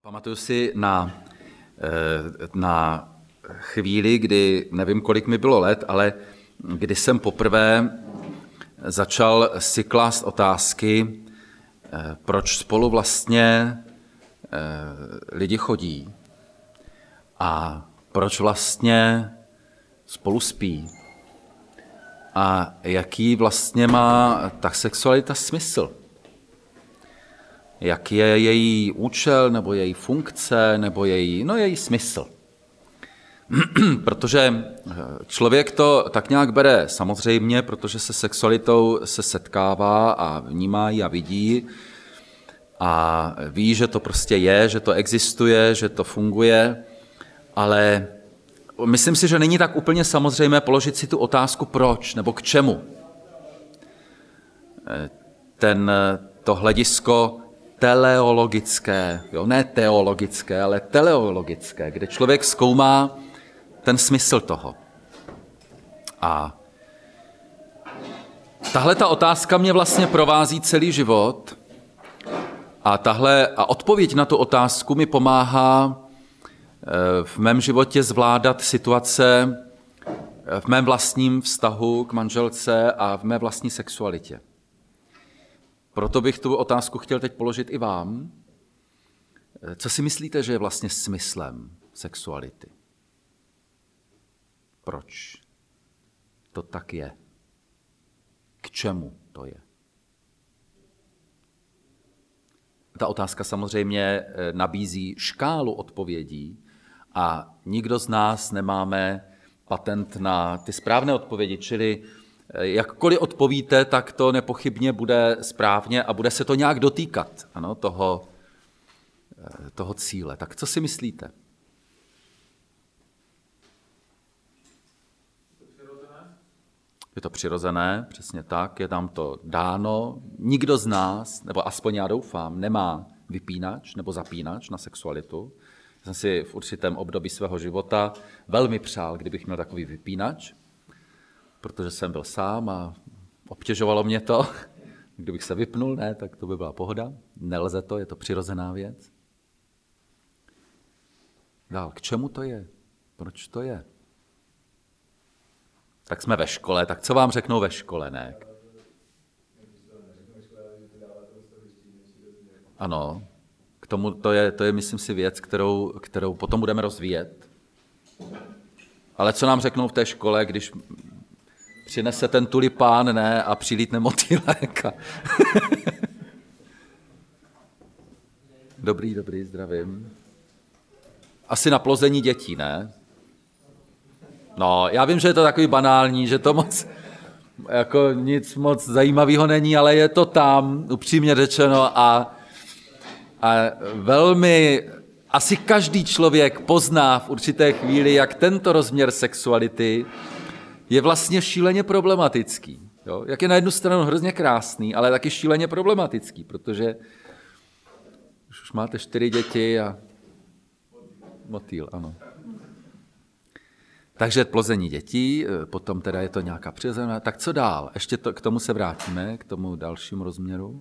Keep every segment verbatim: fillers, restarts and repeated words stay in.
Pamatuju si na, na chvíli, kdy, nevím, kolik mi bylo let, ale kdy jsem poprvé začal si klást otázky, proč spolu vlastně lidi chodí a proč vlastně spolu spí a jaký vlastně má ta sexualita smysl. Jak je její účel, nebo její funkce, nebo její, no její smysl. Protože člověk to tak nějak bere samozřejmě, protože se sexualitou se setkává a vnímá ji a vidí a ví, že to prostě je, že to existuje, že to funguje, ale myslím si, že není tak úplně samozřejmé položit si tu otázku proč nebo k čemu. Ten, to hledisko teleologické, jo, ne teologické, ale teleologické, kde člověk zkoumá ten smysl toho. A tahle ta otázka mě vlastně provází celý život a, tahle, a odpověď na tu otázku mi pomáhá v mém životě zvládat situace v mém vlastním vztahu k manželce a v mé vlastní sexualitě. Proto bych tu otázku chtěl teď položit i vám. Co si myslíte, že je vlastně smyslem sexuality? Proč to tak je? K čemu to je? Ta otázka samozřejmě nabízí škálu odpovědí a nikdo z nás nemáme patent na ty správné odpovědi, čili jakkoliv odpovíte, tak to nepochybně bude správně a bude se to nějak dotýkat, ano, toho, toho cíle. Tak co si myslíte? Je to přirozené, přesně tak, je tam to dáno. Nikdo z nás, nebo aspoň já doufám, nemá vypínač nebo zapínač na sexualitu. Jsem si v určitém období svého života velmi přál, kdybych měl takový vypínač, protože jsem byl sám a obtěžovalo mě to. Kdybych se vypnul, ne, tak to by byla pohoda. Nelze to, je to přirozená věc. Dál, k čemu to je? Proč to je? Tak jsme ve škole, tak co vám řeknou ve škole, ne? Ano, k tomu to je, to je, myslím si, věc, kterou, kterou potom budeme rozvíjet. Ale co nám řeknou v té škole, když přinese ten tulipán, ne, a přilítne motýlek. Dobrý, dobrý, zdravím. Asi na plození dětí, ne? No, já vím, že je to takový banální, že to moc, jako nic moc zajímavého není, ale je to tam, upřímně řečeno, a, a velmi, asi každý člověk pozná v určité chvíli, jak tento rozměr sexuality je vlastně šíleně problematický. Jo? Jak je na jednu stranu hrozně krásný, ale taky šíleně problematický, protože už máte čtyři děti a motýl, ano. Takže plození dětí, potom teda je to nějaká přirozená. Tak co dál? Ještě to, k tomu se vrátíme, k tomu dalšímu rozměru.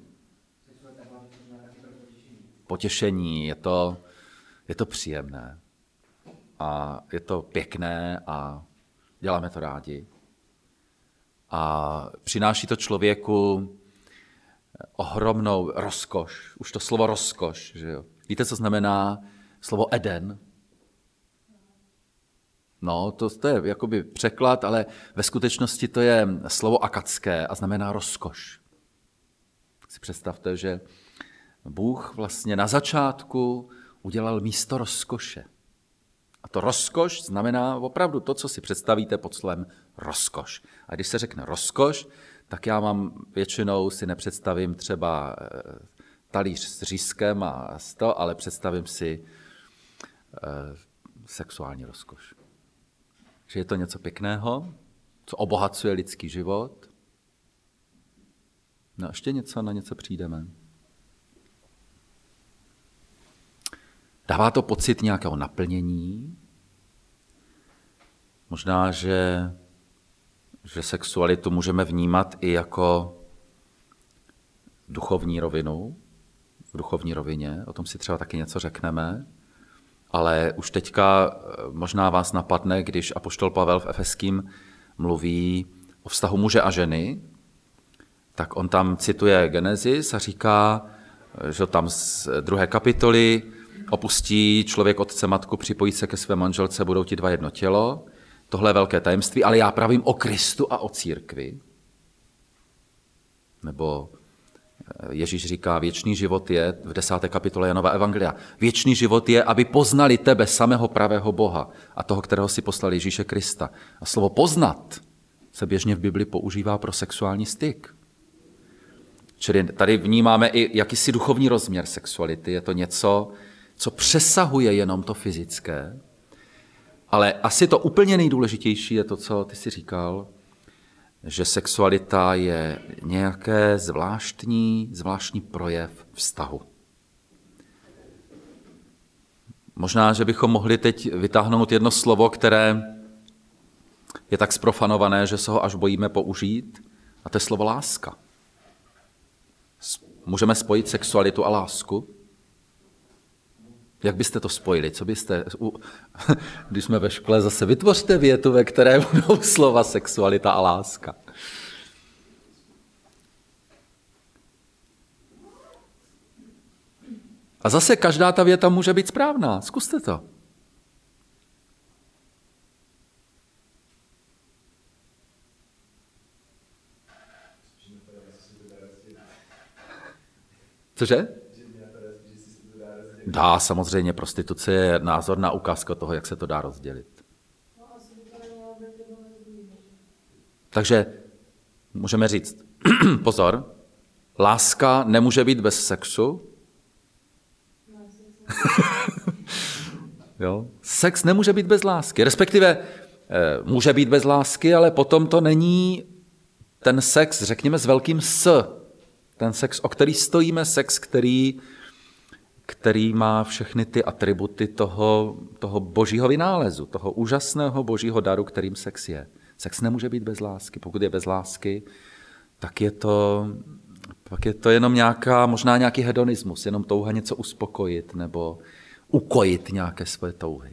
Potěšení, je to, je to příjemné a je to pěkné a děláme to rádi. A přináší to člověku ohromnou rozkoš. Už to slovo rozkoš, že jo? Víte, co znamená slovo Eden? No, to, to je jakoby překlad, ale ve skutečnosti to je slovo akadské a znamená rozkoš. Si představte, že Bůh vlastně na začátku udělal místo rozkoše. A to rozkoš znamená opravdu to, co si představíte pod slovem rozkoš. A když se řekne rozkoš, tak já mám většinou si nepředstavím třeba talíř s řízkem a to, ale představím si sexuální rozkoš. Že je to něco pěkného, co obohacuje lidský život. No ještě něco, na něco přijdeme. Dává to pocit nějakého naplnění. Možná, že, že sexualitu můžeme vnímat i jako duchovní rovinu, v duchovní rovině, o tom si třeba taky něco řekneme, ale už teďka možná vás napadne, když apoštol Pavel v Efeským mluví o vztahu muže a ženy, tak on tam cituje Genesis a říká, že tam z druhé kapitoly opustí člověk otce matku, připojí se ke své manželce, budou ti dva jedno tělo. Tohle je velké tajemství, ale já pravím o Kristu a o církvi. Nebo Ježíš říká, věčný život je, v desáté kapitole Janova evangelia, věčný život je, aby poznali tebe, samého pravého Boha a toho, kterého si poslal Ježíše Krista. A slovo poznat se běžně v Bibli používá pro sexuální styk. Čili tady vnímáme i jakýsi duchovní rozměr sexuality. Je to něco, co přesahuje jenom to fyzické. Ale asi to úplně nejdůležitější je to, co ty jsi říkal, že sexualita je nějaké zvláštní, zvláštní projev vztahu. Možná, že bychom mohli teď vytáhnout jedno slovo, které je tak zprofanované, že se ho až bojíme použít, a to je slovo láska. Můžeme spojit sexualitu a lásku? Jak byste to spojili? Co byste, když jsme ve škole, zase vytvořte větu, ve které budou slova sexualita a láska. A zase každá ta věta může být správná. Zkuste to. Cože? Dá, samozřejmě, prostituce je názorná ukázka toho, jak se to dá rozdělit. Takže můžeme říct, pozor, láska nemůže být bez sexu. Jo? Sex nemůže být bez lásky, respektive může být bez lásky, ale potom to není ten sex, řekněme, s velkým S. Ten sex, o který stojíme, sex, který, který má všechny ty atributy toho, toho božího vynálezu, toho úžasného božího daru, kterým sex je. Sex nemůže být bez lásky. Pokud je bez lásky, tak je to, pak je to jenom nějaká, možná nějaký hedonismus, jenom touha něco uspokojit nebo ukojit nějaké své touhy.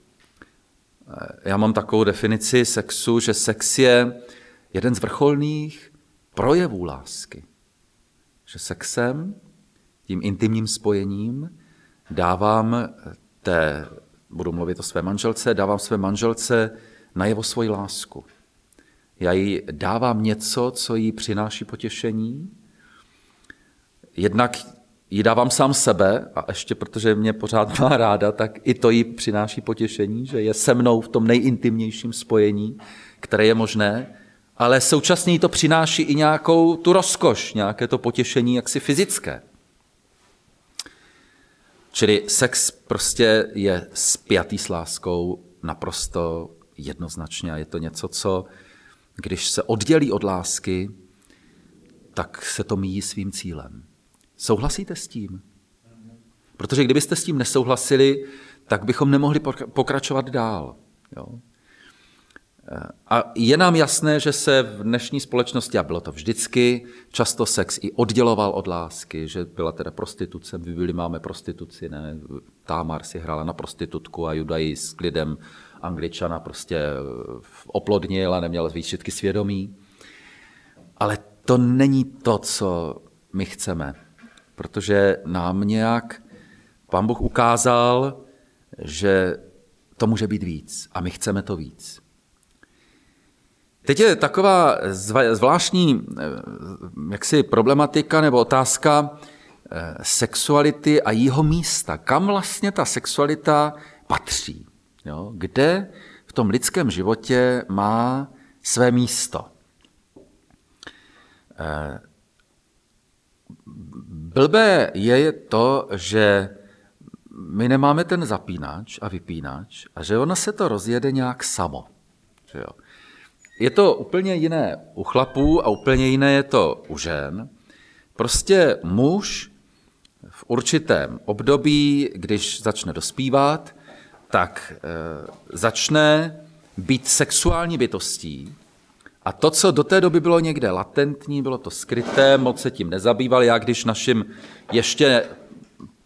Já mám takovou definici sexu, že sex je jeden z vrcholných projevů lásky. Že sexem, tím intimním spojením, dávám té, budu mluvit o své manželce, dávám své manželce najevo svoji lásku. Já jí dávám něco, co jí přináší potěšení. Jednak jí dávám sám sebe, a ještě protože mě pořád má ráda, tak i to jí přináší potěšení, že je se mnou v tom nejintimnějším spojení, které je možné, ale současně jí to přináší i nějakou tu rozkoš, nějaké to potěšení jaksi fyzické. Čili sex prostě je spjatý s láskou naprosto jednoznačně a je to něco, co když se oddělí od lásky, tak se to míjí svým cílem. Souhlasíte s tím? Protože kdybyste s tím nesouhlasili, tak bychom nemohli pokračovat dál. Jo? A je nám jasné, že se v dnešní společnosti, a bylo to vždycky, často sex i odděloval od lásky, že byla teda prostituce, v Bibli máme prostituci, ne? Támar si hrála na prostitutku a Judaj s klidem Angličana prostě oplodnil a neměl výčitky svědomí. Ale to není to, co my chceme, protože nám nějak Pán Bůh ukázal, že to může být víc a my chceme to víc. Teď je taková zvláštní jaksi problematika nebo otázka sexuality a jejího místa. Kam vlastně ta sexualita patří? Jo? Kde v tom lidském životě má své místo? Blbé je to, že my nemáme ten zapínač a vypínač a že ono se to rozjede nějak samo. Že jo? Je to úplně jiné u chlapů a úplně jiné je to u žen. Prostě muž v určitém období, když začne dospívat, tak e, začne být sexuální bytostí. A to, co do té doby bylo někde latentní, bylo to skryté, moc se tím nezabýval. Já když našim ještě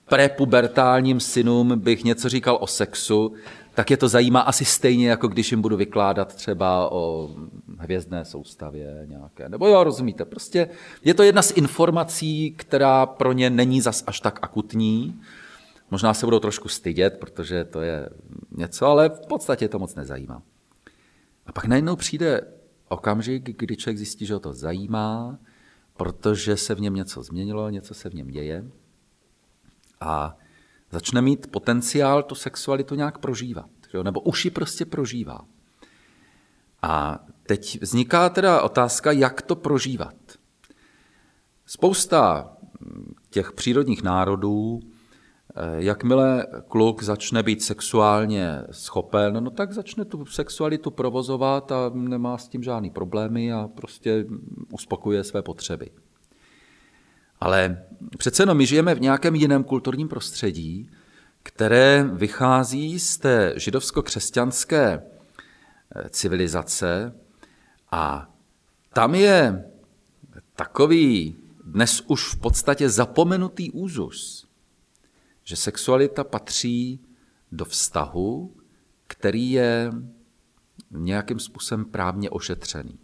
prepubertálním synům bych něco říkal o sexu, tak je to zajímá asi stejně, jako když jim budu vykládat třeba o hvězdné soustavě nějaké. Nebo jo, rozumíte, prostě je to jedna z informací, která pro ně není zas až tak akutní. Možná se budou trošku stydět, protože to je něco, ale v podstatě to moc nezajímá. A pak najednou přijde okamžik, kdy člověk zjistí, že ho to zajímá, protože se v něm něco změnilo, něco se v něm děje a začne mít potenciál tu sexualitu nějak prožívat, že? Nebo už ji prostě prožívá. A teď vzniká teda otázka, jak to prožívat. Spousta těch přírodních národů, jakmile kluk začne být sexuálně schopen, no tak začne tu sexualitu provozovat a nemá s tím žádný problémy a prostě uspokojuje své potřeby. Ale přece jenom my žijeme v nějakém jiném kulturním prostředí, které vychází z té židovsko-křesťanské civilizace a tam je takový dnes už v podstatě zapomenutý úzus, že sexualita patří do vztahu, který je nějakým způsobem právně ošetřený.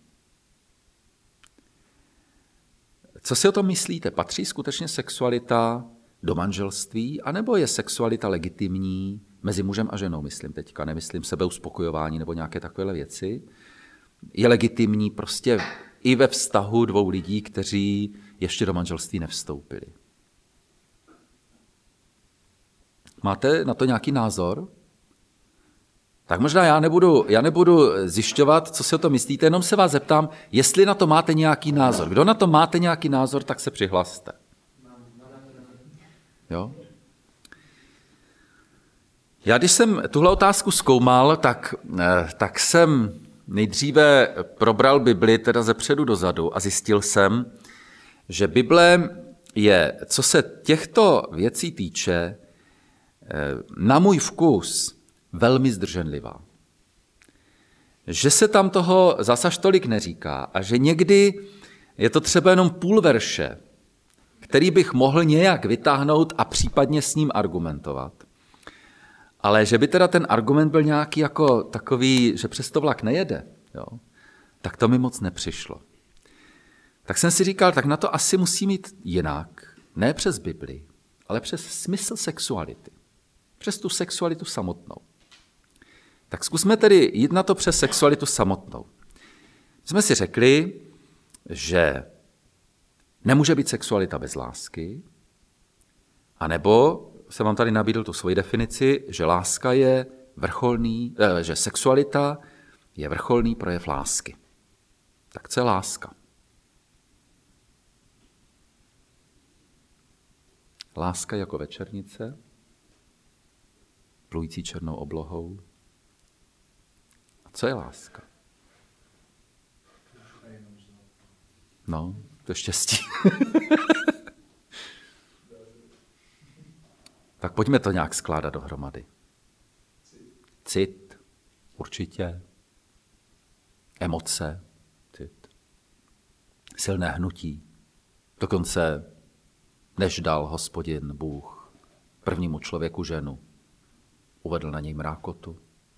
Co si o tom myslíte? Patří skutečně sexualita do manželství, anebo je sexualita legitimní mezi mužem a ženou, myslím teďka, nemyslím sebeuspokojování nebo nějaké takové věci. Je legitimní prostě i ve vztahu dvou lidí, kteří ještě do manželství nevstoupili. Máte na to nějaký názor? Tak možná já nebudu, já nebudu zjišťovat, co si o to myslíte, jenom se vás zeptám, jestli na to máte nějaký názor. Kdo na to máte nějaký názor, tak se přihlaste. Jo? Já když jsem tuhle otázku zkoumal, tak, tak jsem nejdříve probral Bibli teda zepředu dozadu a zjistil jsem, že Bible je, co se těchto věcí týče, na můj vkus velmi zdrženlivá. Že se tam toho zasaž tolik neříká a že někdy je to třeba jenom půl verše, který bych mohl nějak vytáhnout a případně s ním argumentovat. Ale že by teda ten argument byl nějaký jako takový, že přes to vlak nejede, jo, tak to mi moc nepřišlo. Tak jsem si říkal, tak na to asi musí mít jinak, ne přes Bibli, ale přes smysl sexuality. Přes tu sexualitu samotnou. Tak zkusme tedy jít na to přes sexualitu samotnou. Jsme si řekli, že nemůže být sexualita bez lásky, anebo jsem vám tady nabídl tu svoji definici, že láska je vrcholný, eh, že sexualita je vrcholný projev lásky. Tak co je láska? Láska jako večernice, plující černou oblohou. A co je láska? No, to je štěstí. Tak pojďme to nějak skládat dohromady. Cit, určitě. Emoce, cit. Silné hnutí. Dokonce než dal Hospodin Bůh prvnímu člověku ženu, uvedl na něj mrákotu.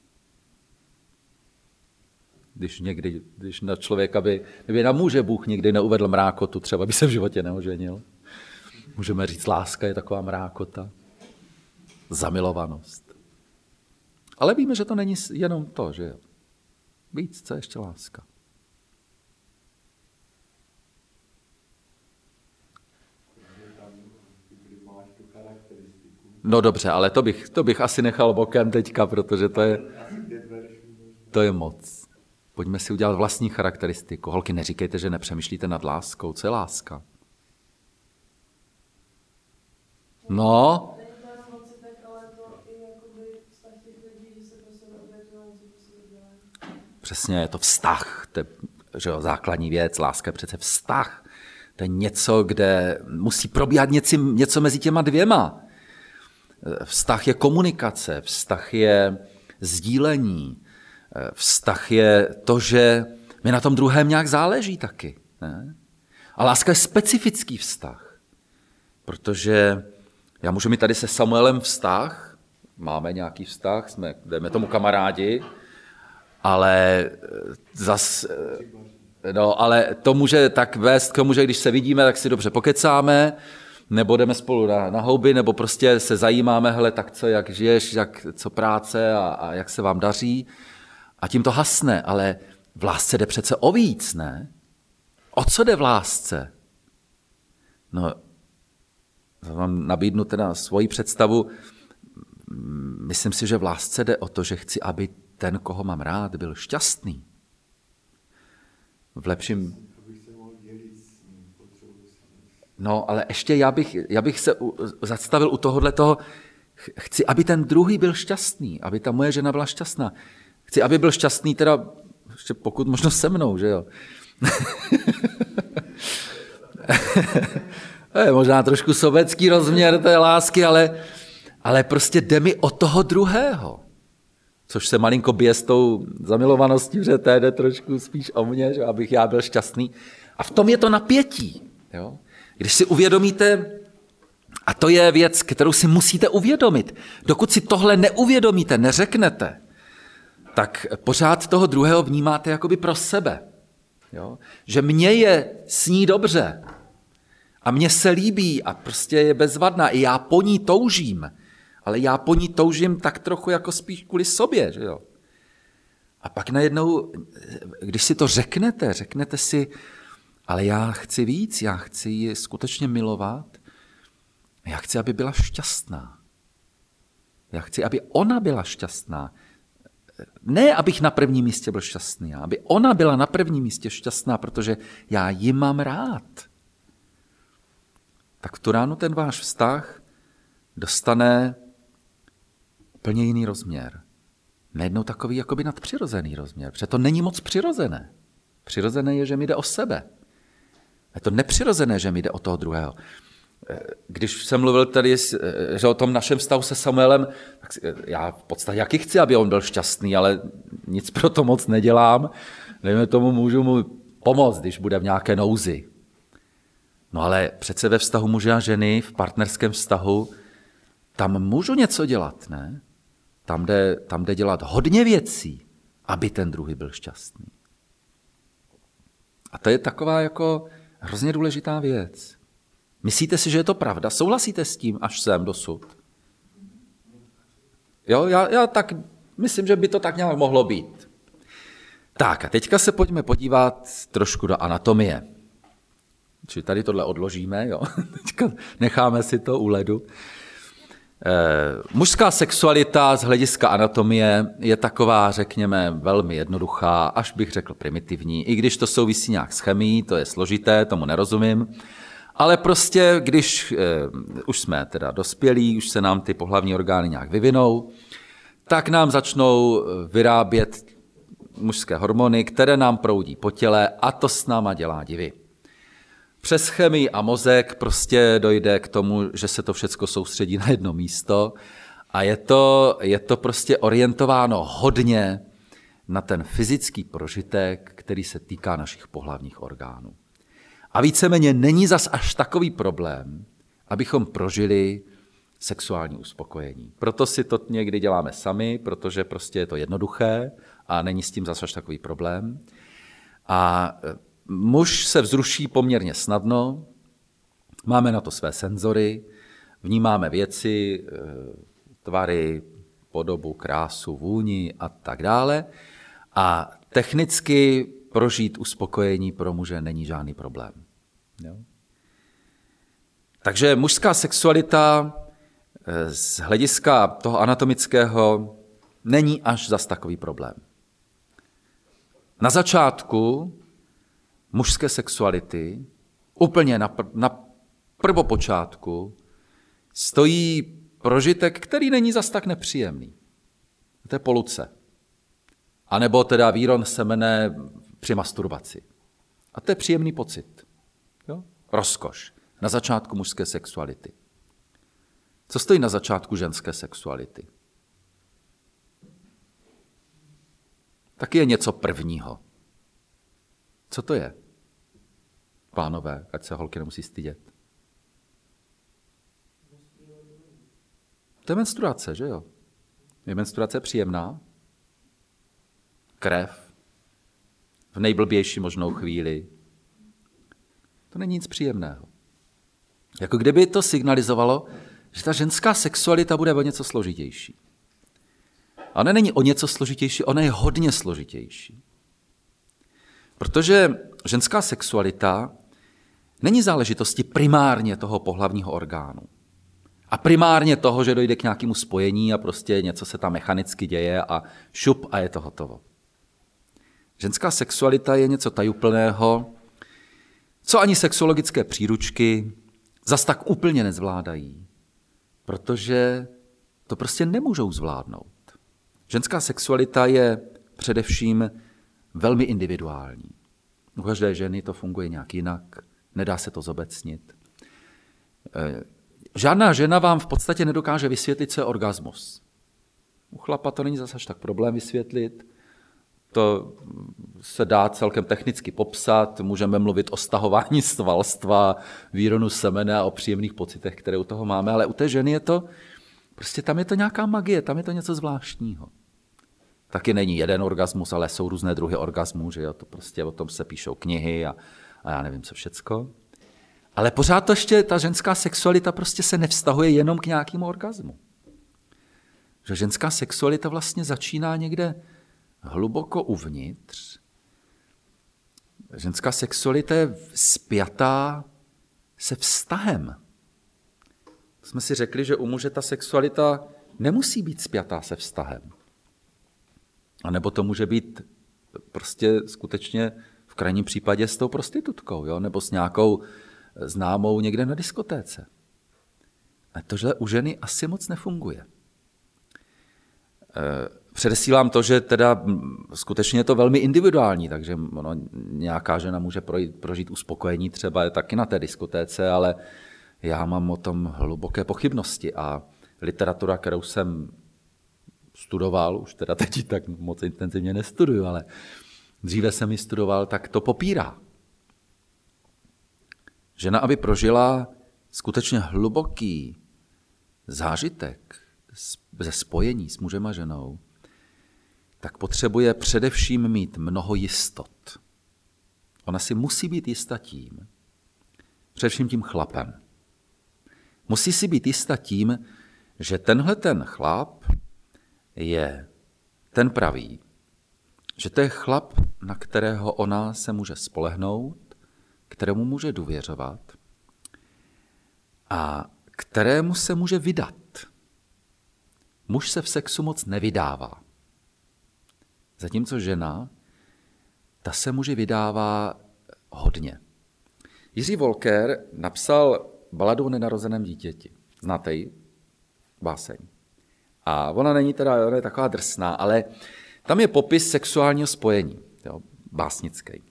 Když někdy, když na člověka by, kdyby na muže Bůh nikdy neuvedl mrákotu, třeba by se v životě neoženil. Můžeme říct, láska je taková mrákota. Zamilovanost. Ale víme, že to není jenom to, že jo. Víc, co je ještě láska. No dobře, ale to bych, to bych asi nechal bokem teďka, protože to je, to je moc. Pojďme si udělat vlastní charakteristiku. Holky, neříkejte, že nepřemýšlíte nad láskou. Co je láska? No. Přesně, je to vztah. To je, že jo, základní věc. Láska je přece vztah. To je něco, kde musí probíhat něco, něco mezi těma dvěma. Vztah je komunikace, vztah je sdílení, vztah je to, že mi na tom druhém nějak záleží taky. Ne? A láska je specifický vztah, protože Já můžu mít tady se Samuelem vztah, máme nějaký vztah, jsme, dejme tomu kamarádi, ale zas, no, ale to může tak vést k tomu, že když se vidíme, tak si dobře pokecáme, nebo jdeme spolu na, na houby, nebo prostě se zajímáme, hele, tak co, jak žiješ, jak, co práce a, a jak se vám daří. A tím to hasne, ale v lásce jde přece o víc, ne? O co jde v lásce? No, vám nabídnu teda svoji představu. Myslím si, že v lásce jde o to, že chci, aby ten, koho mám rád, byl šťastný. V lepším... No, ale ještě já bych, já bych se u, zastavil u tohohle toho, chci, aby ten druhý byl šťastný, aby ta moje žena byla šťastná. Chci, aby byl šťastný teda, ještě pokud možno se mnou, že jo. To je možná trošku sobecký rozměr té lásky, ale, ale prostě jde mi o toho druhého. Což se malinko bije s tou zamilovaností, že to jde trošku spíš o mě, že abych já byl šťastný. A v tom je to napětí. Jo? Když si uvědomíte, a to je věc, kterou si musíte uvědomit, dokud si tohle neuvědomíte, neřeknete, tak pořád toho druhého vnímáte jakoby pro sebe. Jo? Že mně je s ní dobře a mně se líbí a prostě je bezvadná. I já po ní toužím, ale já po ní toužím tak trochu jako spíš kvůli sobě. Že jo? A pak najednou, když si to řeknete, řeknete si, ale já chci víc, já chci ji skutečně milovat, já chci, aby byla šťastná. Já chci, aby ona byla šťastná. Ne, abych na prvním místě byl šťastný, aby ona byla na prvním místě šťastná, protože já ji mám rád. Tak v tu ránu ten váš vztah dostane úplně jiný rozměr. Najednou takový jakoby nadpřirozený rozměr, protože to není moc přirozené. Přirozené je, že mi jde o sebe. Je to nepřirozené, že mi jde o toho druhého. Když jsem mluvil tady že o tom našem vztahu se Samuelem, tak já v podstatě jaký chci, aby on byl šťastný, ale nic pro to moc nedělám. Dejme tomu, můžu mu pomoct, když bude v nějaké nouzi. No ale přece ve vztahu muže a ženy, v partnerském vztahu, tam můžu něco dělat, ne? Tam jde, tam jde dělat hodně věcí, aby ten druhý byl šťastný. A to je taková jako hrozně důležitá věc. Myslíte si, že je to pravda? Souhlasíte s tím až sem dosud? Jo, já, já tak myslím, že by to tak nějak mohlo být. Tak a teďka se pojďme podívat trošku do anatomie. Čili tady tohle odložíme, jo? Teďka necháme si to u ledu. Eh, mužská sexualita z hlediska anatomie je taková, řekněme, velmi jednoduchá, až bych řekl primitivní. I když to souvisí nějak s chemií, to je složité, tomu nerozumím. Ale prostě, když eh, už jsme teda dospělí, už se nám ty pohlavní orgány nějak vyvinou, tak nám začnou vyrábět mužské hormony, které nám proudí po těle a to s náma dělá divy. Přes chemii a mozek prostě dojde k tomu, že se to všecko soustředí na jedno místo a je to, je to prostě orientováno hodně na ten fyzický prožitek, který se týká našich pohlavních orgánů. A víceméně není zas až takový problém, abychom prožili sexuální uspokojení. Proto si to někdy děláme sami, protože prostě je to jednoduché a není s tím zas až takový problém. A muž se vzruší poměrně snadno, máme na to své senzory, vnímáme věci, tvary, podobu, krásu, vůni a tak dále. A technicky prožít uspokojení pro muže není žádný problém. Jo? Takže mužská sexualita z hlediska toho anatomického není až zas takový problém. Na začátku mužské sexuality, úplně na, pr- na prvopočátku, stojí prožitek, který není zas tak nepříjemný. To je poluce. A nebo teda výron semene při masturbaci. A to je příjemný pocit. Jo? Rozkoš. Na začátku mužské sexuality. Co stojí na začátku ženské sexuality? Taky je něco prvního. Co to je? Pánové, ať se holky nemusí stydět. To je menstruace, že jo? Je menstruace příjemná? Krev? V nejblbější možnou chvíli? To není nic příjemného. Jako kdyby to signalizovalo, že ta ženská sexualita bude o něco složitější. A ona není o něco složitější, ona je hodně složitější. Protože ženská sexualita není záležitostí primárně toho pohlavního orgánu. A primárně toho, že dojde k nějakému spojení a prostě něco se tam mechanicky děje a šup a je to hotovo. Ženská sexualita je něco tajuplného, co ani sexuologické příručky zas tak úplně nezvládají, protože to prostě nemůžou zvládnout. Ženská sexualita je především velmi individuální. U každé ženy to funguje nějak jinak, nedá se to zobecnit. Žádná žena vám v podstatě nedokáže vysvětlit, co je orgasmus. U chlapa to není zase až tak problém vysvětlit. To se dá celkem technicky popsat, můžeme mluvit o stahování svalstva, výronu semene a o příjemných pocitech, které u toho máme, ale u té ženy je to, prostě tam je to nějaká magie, tam je to něco zvláštního. Taky není jeden orgasmus, ale jsou různé druhy orgasmů, že jo, to prostě o tom se píšou knihy a, a já nevím co všecko. Ale pořád to ještě ta ženská sexualita prostě se nevztahuje jenom k nějakému orgasmu. Že ženská sexualita vlastně začíná někde hluboko uvnitř. Ženská sexualita je spjatá se vztahem. Jsme si řekli, že u muže ta sexualita nemusí být spjatá se vztahem. A nebo to může být prostě skutečně v krajním případě s tou prostitutkou, jo? Nebo s nějakou známou někde na diskotéce. A tohle u ženy asi moc nefunguje. Předesílám to, že teda skutečně je to velmi individuální, takže ono, nějaká žena může projít, prožít uspokojení třeba taky na té diskotéce, ale já mám o tom hluboké pochybnosti a literatura, kterou jsem studoval, už teda teď tak moc intenzivně nestuduju, ale dříve jsem ji studoval, tak to popírá. Žena, aby prožila skutečně hluboký zážitek ze spojení s mužem a ženou, tak potřebuje především mít mnoho jistot. Ona si musí být jista tím, především tím chlapem. Musí si být jista tím, že tenhle ten chlap je ten pravý, že to je chlap, na kterého ona se může spolehnout, kterému může důvěřovat a kterému se může vydat. Muž se v sexu moc nevydává. Zatímco žena, ta se muži vydává hodně. Jiří Wolker napsal baladu o nenarozeném dítěti. Znáte ji? Báseň. A ona není teda, ona je taková drsná, ale tam je popis sexuálního spojení, jo, básnický.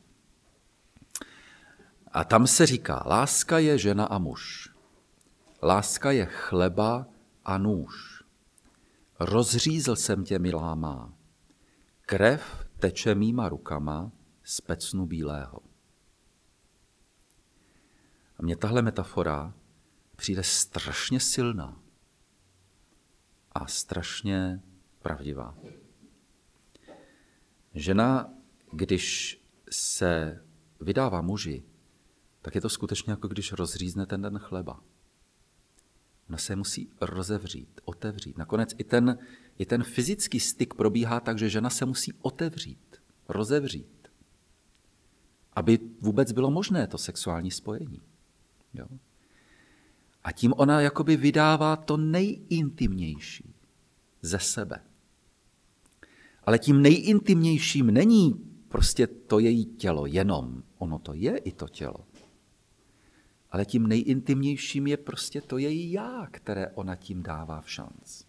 A tam se říká, láska je žena a muž. Láska je chleba a nůž. Rozřízl jsem tě, milá má. Krev teče mýma rukama z pecnu bílého. A mně tahle metafora přijde strašně silná a strašně pravdivá. Žena, když se vydává muži, tak je to skutečně jako když rozřízne ten den chleba. Ona se musí rozevřít, otevřít. Nakonec i ten, i ten fyzický styk probíhá tak, že žena se musí otevřít, rozevřít, aby vůbec bylo možné to sexuální spojení. Jo? A tím ona jakoby vydává to nejintimnější ze sebe. Ale tím nejintimnějším není prostě to její tělo jenom. Ono to je i to tělo. Ale tím nejintimnějším je prostě to její já, které ona tím dává v šanc.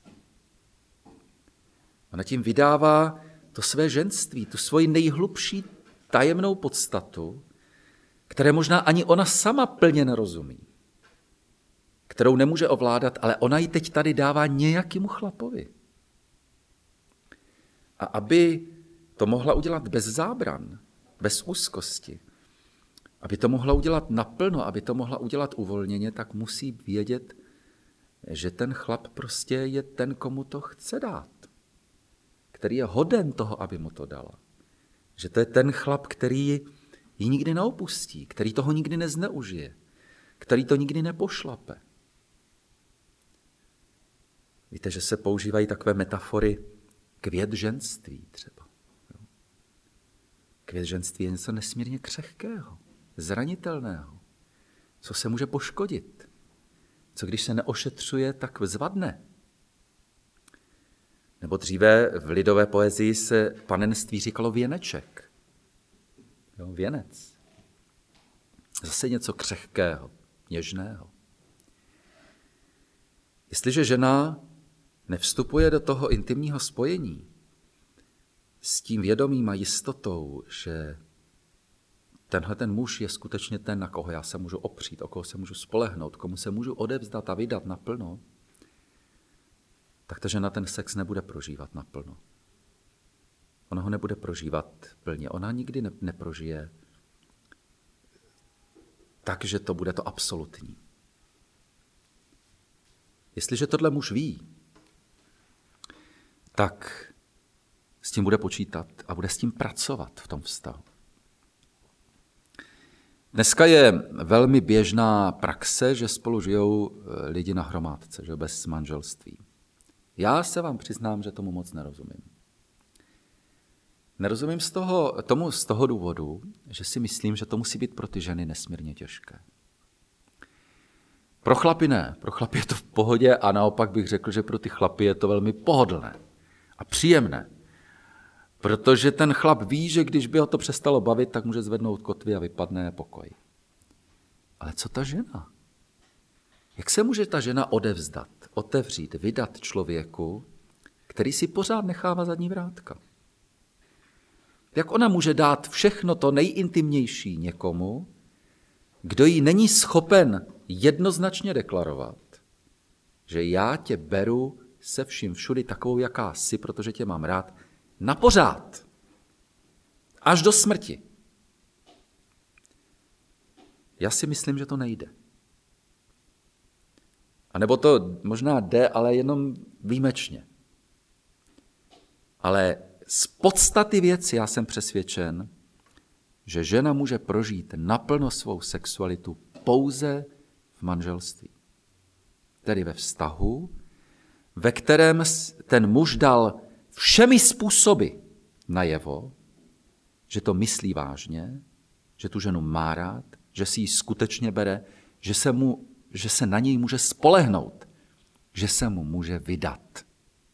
Ona tím vydává to své ženství, tu svoji nejhlubší tajemnou podstatu, které možná ani ona sama plně nerozumí, kterou nemůže ovládat, ale ona ji teď tady dává nějakému chlapovi. A aby to mohla udělat bez zábran, bez úzkosti, aby to mohla udělat naplno, aby to mohla udělat uvolněně, tak musí vědět, že ten chlap prostě je ten, komu to chce dát. Který je hoden toho, aby mu to dala. Že to je ten chlap, který ji nikdy neopustí, který toho nikdy nezneužije, který to nikdy nepošlape. Víte, že se používají takové metafory květ ženství třeba. Květ ženství je něco nesmírně křehkého, zranitelného, co se může poškodit. Co když se neošetřuje, tak zvadne. Nebo dříve v lidové poezii se panenství říkalo věneček. Jo, věnec. Zase něco křehkého, něžného. Jestliže žena nevstupuje do toho intimního spojení s tím vědomím a jistotou, že tenhle ten muž je skutečně ten, na koho já se můžu opřít, o koho se můžu spolehnout, komu se můžu odevzdat a vydat naplno, tak ta žena ten sex nebude prožívat naplno. Ona ho nebude prožívat plně. Ona nikdy ne- neprožije tak, že to bude to absolutní. Jestliže tohle muž ví, tak s tím bude počítat a bude s tím pracovat v tom vztahu. Dneska je velmi běžná praxe, že spolu žijou lidi na hromádce, že bez manželství. Já se vám přiznám, že tomu moc nerozumím. Nerozumím z toho, tomu z toho důvodu, že si myslím, že to musí být pro ty ženy nesmírně těžké. Pro chlapy ne, pro chlapy je to v pohodě a naopak bych řekl, že pro ty chlapy je to velmi pohodlné a příjemné. Protože ten chlap ví, že když by ho to přestalo bavit, tak může zvednout kotvy a vypadne pokoj. Ale co ta žena? Jak se může ta žena odevzdat, otevřít, vydat člověku, který si pořád nechává zadní vrátka? Jak ona může dát všechno to nejintimnější někomu, kdo jí není schopen jednoznačně deklarovat, že já tě beru se vším všudy takovou, jaká jsi, protože tě mám rád, na pořád. Až do smrti. Já si myslím, že to nejde. A nebo to možná jde, ale jenom výjimečně. Ale z podstaty věci já jsem přesvědčen, že žena může prožít naplno svou sexualitu pouze v manželství. Tedy ve vztahu, ve kterém ten muž dal všemi způsoby najevo, že to myslí vážně, že tu ženu má rád, že si ji skutečně bere, že se, mu, že se na něj může spolehnout, že se mu může vydat.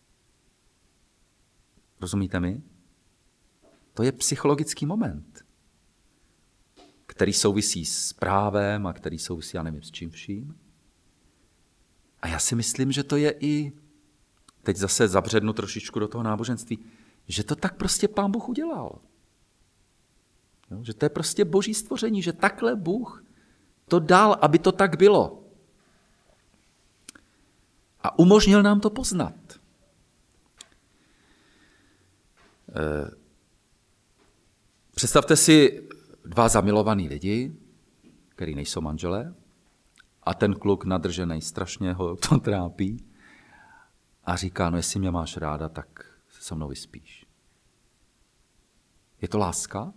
Rozumíte mi? To je psychologický moment, který souvisí s právem a který souvisí, já nevím, s čím vším. A já si myslím, že to je i, teď zase zabřednu trošičku do toho náboženství, že to tak prostě Pán Bůh udělal. Jo, že to je prostě boží stvoření, že takhle Bůh to dal, aby to tak bylo. A umožnil nám to poznat. Představte si dva zamilovaný lidi, který nejsou manželé, a ten kluk nadržený strašně ho to trápí a říká, no jestli mě máš ráda, tak se se mnou vyspíš. Je to láska?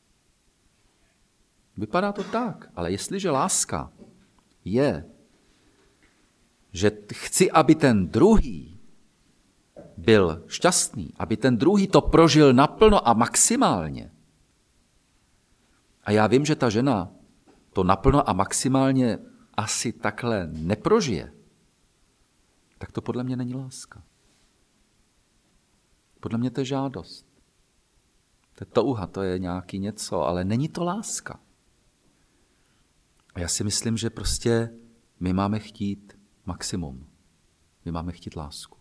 Vypadá to tak, ale jestliže láska je, že chci, aby ten druhý byl šťastný, aby ten druhý to prožil naplno a maximálně, a já vím, že ta žena to naplno a maximálně asi takhle neprožije, tak to podle mě není láska. Podle mě to je žádost. To je touha, to je nějaký něco, ale není to láska. A já si myslím, že prostě my máme chtít maximum. My máme chtít lásku.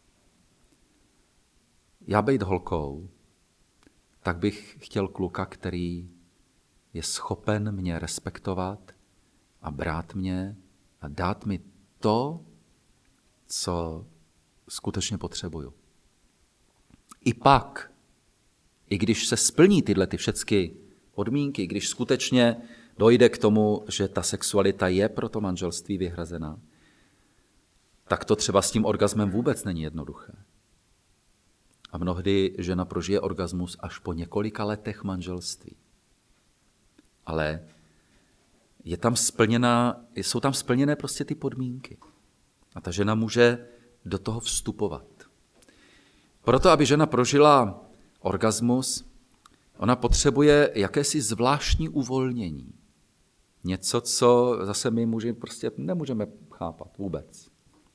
Já být holkou, tak bych chtěl kluka, který je schopen mě respektovat a brát mě a dát mi to, co skutečně potřebuju. I pak, i když se splní tyhle ty všechny podmínky, když skutečně dojde k tomu, že ta sexualita je pro to manželství vyhrazená, tak to třeba s tím orgasmem vůbec není jednoduché. A mnohdy žena prožije orgasmus až po několika letech manželství. Ale je tam splněná, jsou tam splněné prostě ty podmínky. A ta žena může do toho vstupovat. Proto, aby žena prožila orgasmus, ona potřebuje jakési zvláštní uvolnění. Něco, co zase my muži prostě nemůžeme chápat vůbec.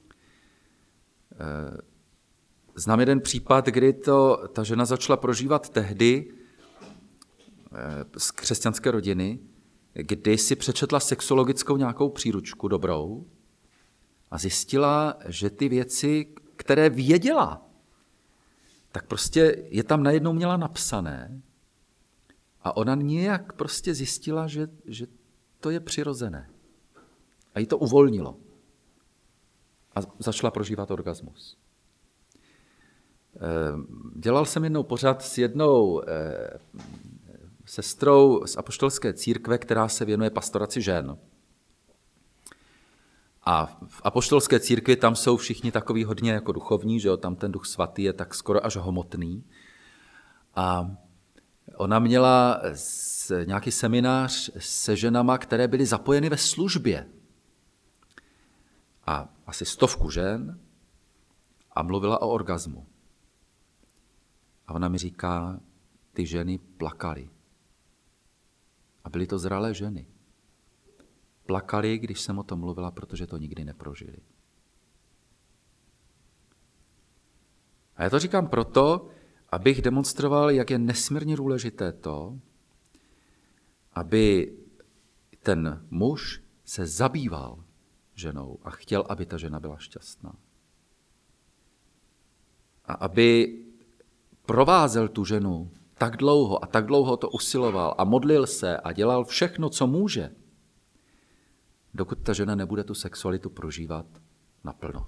Znám jeden případ, kdy to ta žena začala prožívat tehdy z křesťanské rodiny, kdy si přečetla sexologickou nějakou příručku dobrou a zjistila, že ty věci, které věděla, tak prostě je tam najednou měla napsané a ona nějak prostě zjistila, že, že to je přirozené. A jí to uvolnilo. A začala prožívat orgasmus. Dělal jsem jednou pořad s jednou sestrou z apoštolské církve, která se věnuje pastoraci žen. A v apoštolské církvi tam jsou všichni takový hodně jako duchovní, že jo? Tam ten duch svatý je tak skoro až hmotný. A ona měla nějaký seminář se ženama, které byly zapojeny ve službě. A asi stovku žen a mluvila o orgasmu. A ona mi říká, ty ženy plakaly. A byly to zralé ženy. Plakali, když jsem o tom mluvila, protože to nikdy neprožili. A já to říkám proto, abych demonstroval, jak je nesmírně důležité to, aby ten muž se zabýval ženou a chtěl, aby ta žena byla šťastná. A aby provázel tu ženu tak dlouho a tak dlouho to usiloval a modlil se a dělal všechno, co může, dokud ta žena nebude tu sexualitu prožívat naplno.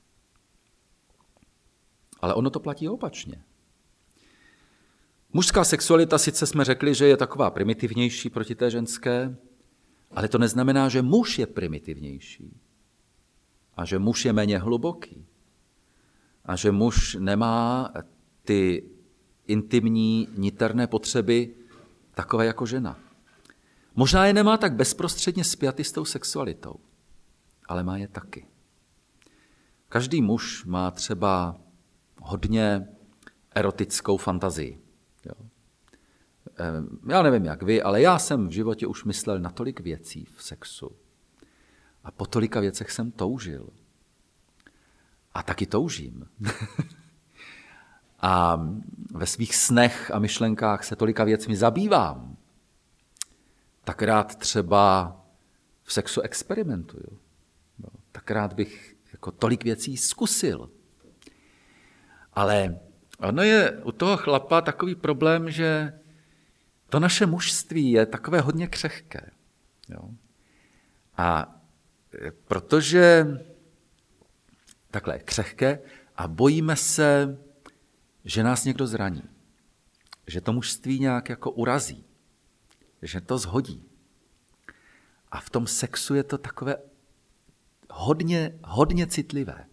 Ale ono to platí opačně. Mužská sexualita, sice jsme řekli, že je taková primitivnější proti té ženské, ale to neznamená, že muž je primitivnější a že muž je méně hluboký a že muž nemá ty intimní, niterné potřeby takové jako žena. Možná je nemá tak bezprostředně spjaty s tou sexualitou, ale má je taky. Každý muž má třeba hodně erotickou fantazii. Jo. Já nevím, jak vy, ale já jsem v životě už myslel na tolik věcí v sexu. A po tolika věcech jsem toužil. A taky toužím. A ve svých snech a myšlenkách se tolika věcmi zabývám. Tak rád třeba v sexu experimentuju. No, tak rád bych jako tolik věcí zkusil. Ale ono je u toho chlapa takový problém, že to naše mužství je takové hodně křehké. Jo? A protože takhle křehké a bojíme se, že nás někdo zraní. Že to mužství nějak jako urazí. Že to zhodí. A v tom sexu je to takové hodně, hodně citlivé.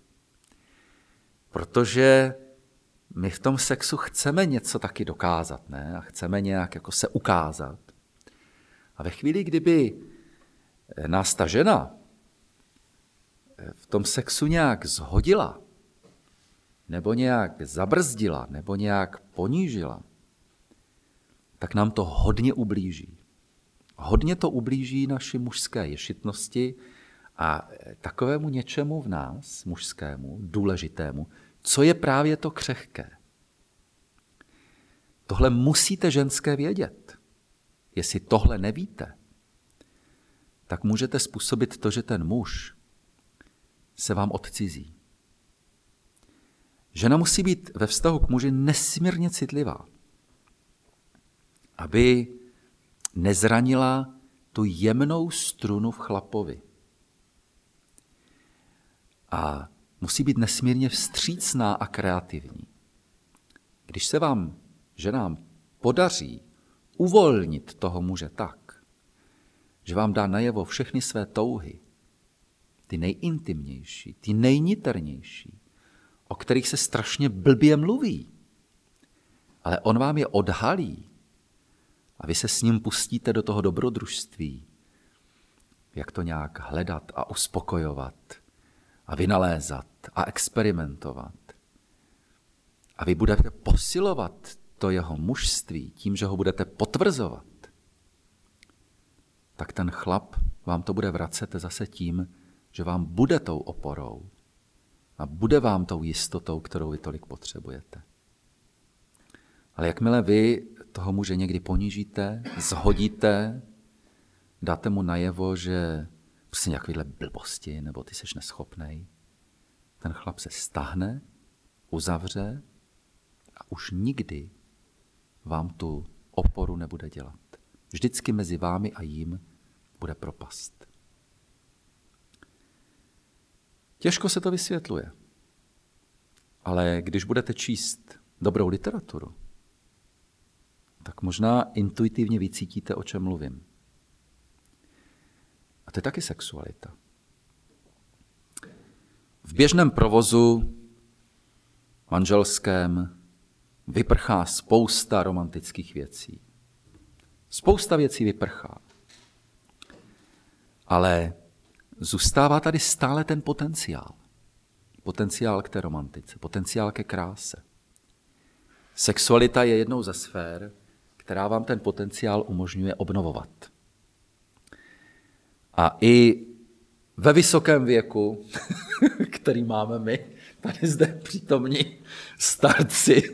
Protože my v tom sexu chceme něco taky dokázat, ne? A chceme nějak jako se ukázat. A ve chvíli, kdyby nás ta žena v tom sexu nějak zhodila, nebo nějak zabrzdila, nebo nějak ponížila, tak nám to hodně ublíží. Hodně to ublíží naší mužské ješitnosti a takovému něčemu v nás, mužskému, důležitému, co je právě to křehké. Tohle musíte ženské vědět. Jestli tohle nevíte, tak můžete způsobit to, že ten muž se vám odcizí. Žena musí být ve vztahu k muži nesmírně citlivá, aby nezranila tu jemnou strunu v chlapovi. A musí být nesmírně vstřícná a kreativní. Když se vám, ženám, podaří uvolnit toho muže tak, že vám dá najevo všechny své touhy, ty nejintimnější, ty nejniternější, o kterých se strašně blbě mluví. Ale on vám je odhalí a vy se s ním pustíte do toho dobrodružství, jak to nějak hledat a uspokojovat a vynalézat a experimentovat. A vy budete posilovat to jeho mužství tím, že ho budete potvrzovat. Tak ten chlap vám to bude vracet zase tím, že vám bude tou oporou a bude vám tou jistotou, kterou vy tolik potřebujete. Ale jakmile vy toho muže někdy ponížíte, zhodíte, dáte mu najevo, že prostě nějakýhle blbosti, nebo ty seš neschopnej, ten chlap se stáhne, uzavře a už nikdy vám tu oporu nebude dělat. Vždycky mezi vámi a jím bude propast. Těžko se to vysvětluje, ale když budete číst dobrou literaturu, tak možná intuitivně vycítíte, o čem mluvím. A to je taky sexualita. V běžném provozu manželském vyprchá spousta romantických věcí. Spousta věcí vyprchá. Ale zůstává tady stále ten potenciál. Potenciál k té romantice, potenciál ke kráse. Sexualita je jednou ze sfér, která vám ten potenciál umožňuje obnovovat. A i ve vysokém věku, který máme my, tady zde přítomní starci,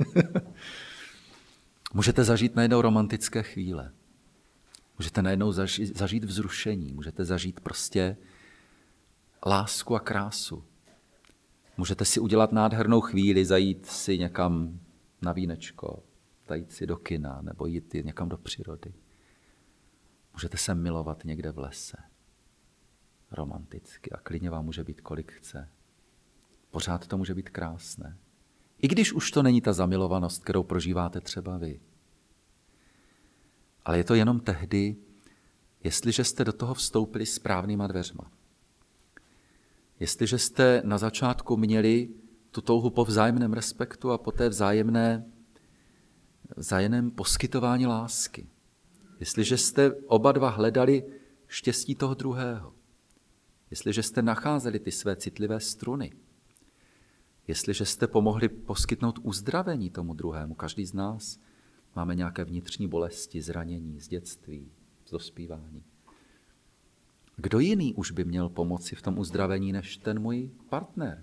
můžete zažít najednou romantické chvíle. Můžete najednou zažít, zažít vzrušení, můžete zažít prostě lásku a krásu. Můžete si udělat nádhernou chvíli, zajít si někam na vínečko, zajít si do kina nebo jít někam do přírody. Můžete se milovat někde v lese. Romanticky a klidně vám může být, kolik chce. Pořád to může být krásné. I když už to není ta zamilovanost, kterou prožíváte třeba vy. Ale je to jenom tehdy, jestliže jste do toho vstoupili správnýma dveřma. Jestliže jste na začátku měli tu touhu po vzájemném respektu a po té vzájemné, vzájemném poskytování lásky. Jestliže jste oba dva hledali štěstí toho druhého. Jestliže jste nacházeli ty své citlivé struny. Jestliže jste pomohli poskytnout uzdravení tomu druhému. Každý z nás máme nějaké vnitřní bolesti, zranění z dětství, z dospívání. Kdo jiný už by měl pomoci v tom uzdravení, než ten můj partner?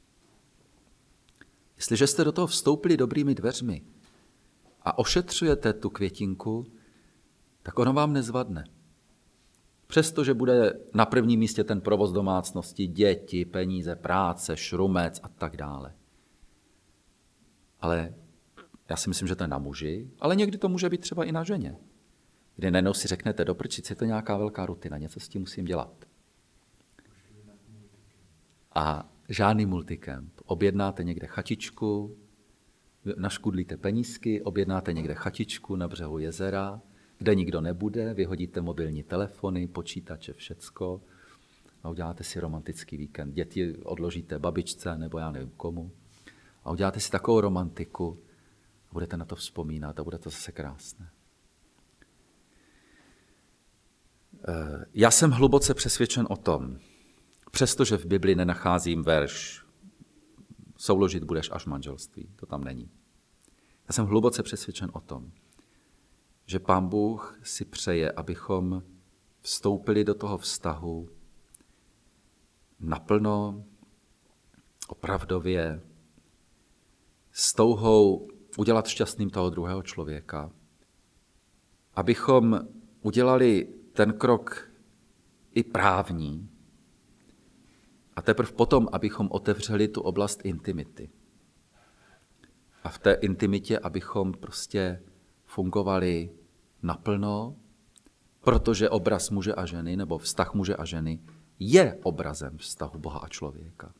Jestliže jste do toho vstoupili dobrými dveřmi a ošetřujete tu květinku, tak ono vám nezvadne. Přestože bude na prvním místě ten provoz domácnosti, děti, peníze, práce, šrumec a tak dále. Ale já si myslím, že to je na muži, ale někdy to může být třeba i na ženě. Kdy najednou si řeknete, do prčic, je to nějaká velká rutina, něco s tím musím dělat. A žádný multicamp. Objednáte někde chatičku, naškudlíte penízky, objednáte někde chatičku na břehu jezera, kde nikdo nebude, vyhodíte mobilní telefony, počítače, všecko a uděláte si romantický víkend. Děti odložíte babičce nebo já nevím komu a uděláte si takovou romantiku a budete na to vzpomínat a bude to zase krásné. Já jsem hluboce přesvědčen o tom, přestože v Bibli nenacházím verš souložit budeš až manželství, to tam není. Já jsem hluboce přesvědčen o tom, že Pán Bůh si přeje, abychom vstoupili do toho vztahu naplno, opravdově, s touhou udělat šťastným toho druhého člověka, abychom udělali ten krok i právní a teprve potom, abychom otevřeli tu oblast intimity. A v té intimitě, abychom prostě fungovali naplno, protože obraz muže a ženy, nebo vztah muže a ženy, je obrazem vztahu Boha a člověka.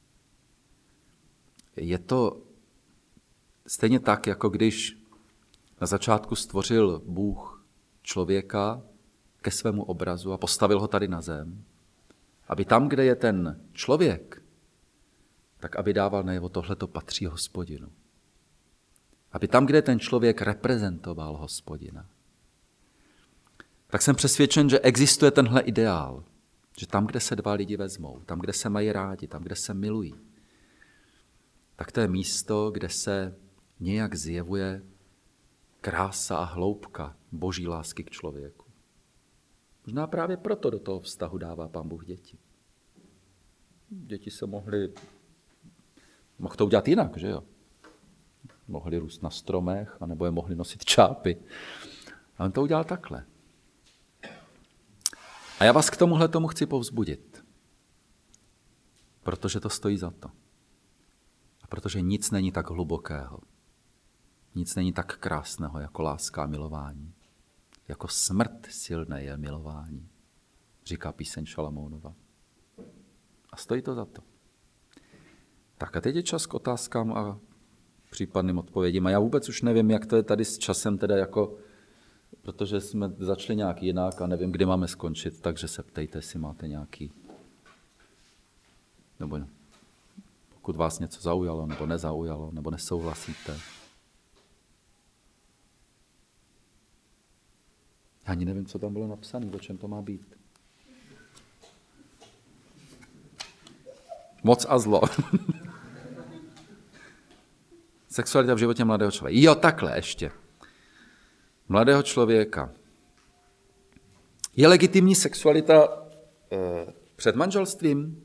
Je to stejně tak, jako když na začátku stvořil Bůh člověka ke svému obrazu a postavil ho tady na zem. aby tam, kde je ten člověk, tak aby dával najevo, tohle to patří Hospodinu. Aby tam, kde ten člověk reprezentoval Hospodina. Tak jsem přesvědčen, že existuje tenhle ideál, že tam, kde se dva lidi vezmou, tam, kde se mají rádi, tam, kde se milují, tak to je místo, kde se nějak zjevuje krása a hloubka boží lásky k člověku. Možná právě proto do toho vztahu dává Pán Bůh děti. Děti se mohly, mohl to udělat jinak, že jo? Mohli růst na stromech, anebo je mohli nosit čápy. A on to udělal takhle. A já vás k tomuhle tomu chci povzbudit. Protože to stojí za to. A protože nic není tak hlubokého. Nic není tak krásného jako láska a milování. Jako smrt silné je milování, říká píseň Šalamounova. A stojí to za to. Tak a teď je čas k otázkám a případným odpovědím. A já vůbec už nevím, jak to je tady s časem, teda jako, protože jsme začali nějak jinak a nevím, kdy máme skončit, takže se ptejte, jestli máte nějaký, nebo ne. Pokud vás něco zaujalo, nebo nezaujalo, nebo nesouhlasíte. Já ani nevím, co tam bylo napsané, o čem to má být. Moc a zlo. Sexualita v životě mladého člověka. Jo, takhle ještě. Mladého člověka. Je legitimní sexualita eh, před manželstvím?